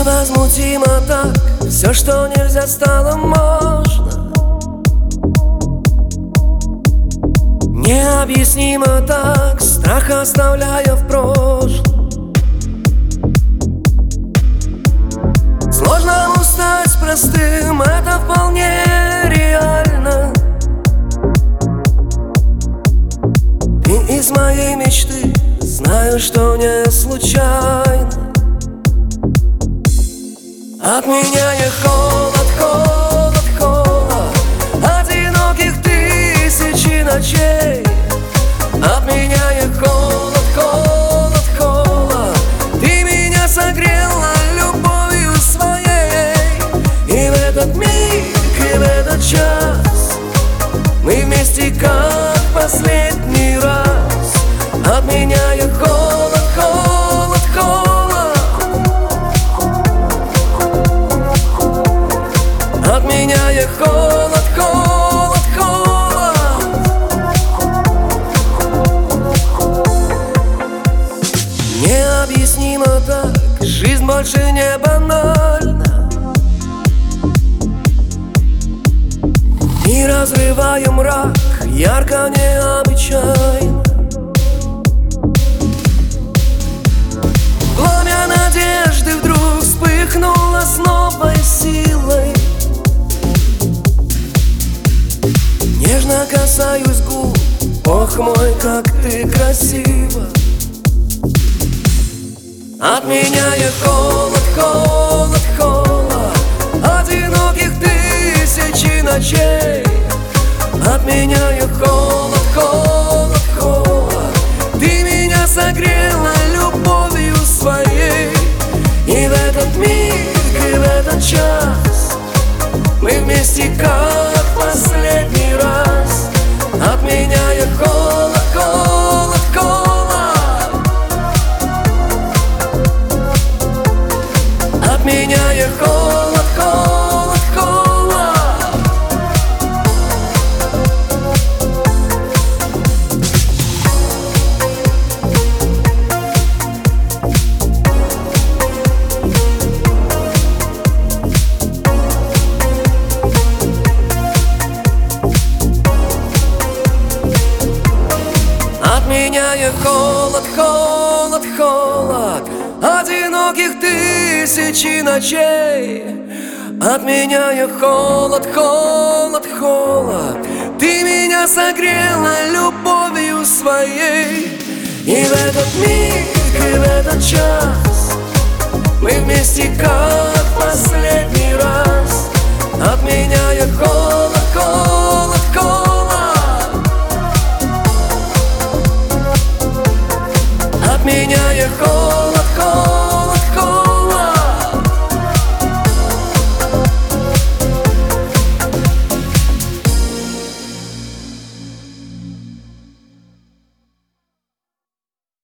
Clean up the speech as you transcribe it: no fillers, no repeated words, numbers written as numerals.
Невозмутимо так, все, что нельзя, стало можно. Необъяснимо так, страх оставляя в прошлом. Сложно стать простым, это вполне реально. Ты из моей мечты, знаю, что не случайно. Отменяя холод, холод, холод одиноких тысячи ночей. Отменяя холод, холод, холод, ты меня согрела любовью своей. И в этот миг, и в этот час мы вместе, как последний раз. Отменяя холод, холод, холод, отменяя холод, холод, холод. Необъяснимо так, жизнь больше не банальна. И разрывая мрак, ярко, необычайно. Пламя надежды вдруг вспыхнуло с новой силой. Нежно касаюсь губ, ох мой, как ты красива. Отменяя холод, холод, холод одиноких тысячи ночей. Отменяя холод, холод, холод, ты меня согрела любовью своей. И в этот миг, и в этот час мы вместе, как последний раз. Отменяя холод, холод, холод, отменяя холод, холод, холод. Отменяя холод, холод, холод одиноких тысячи ночей. Отменяя холод, холод, холод, ты меня согрела любовью своей. И в этот миг, и в этот час мы вместе, как последний раз. Отменяя холод.